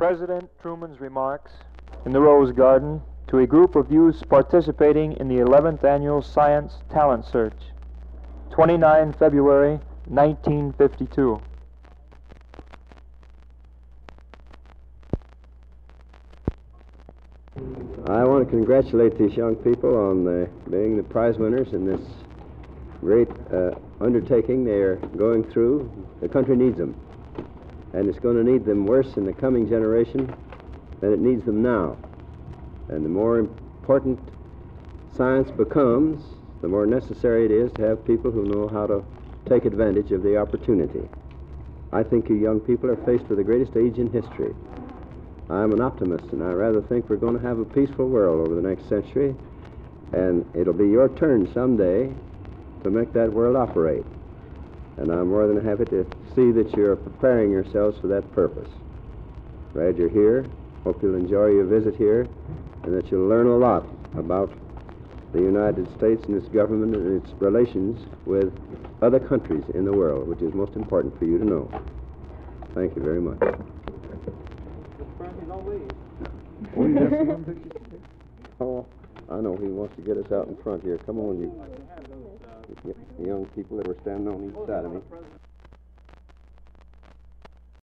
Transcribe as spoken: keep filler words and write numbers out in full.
President Truman's remarks in the Rose Garden to a group of youths participating in the eleventh Annual Science Talent Search, the twenty-ninth of February, nineteen fifty-two. I want to congratulate these young people on uh, being the prize winners in this great uh, undertaking they are going through. The country needs them, and it's going to need them worse in the coming generation than it needs them now. And the more important science becomes, the more necessary it is to have people who know how to take advantage of the opportunity. I think you young people are faced with the greatest age in history. I'm an optimist, and I rather think we're going to have a peaceful world over the next century, and it'll be your turn someday to make that world operate. And I'm more than happy to see that you're preparing yourselves for that purpose. Glad you're here. Hope you'll enjoy your visit here, and that you'll learn a lot about the United States and its government and its relations with other countries in the world, which is most important for you to know. Thank you very much. Oh, yes. Oh, I know he wants to get us out in front here. Come on, you, you young people that were standing on each side of me.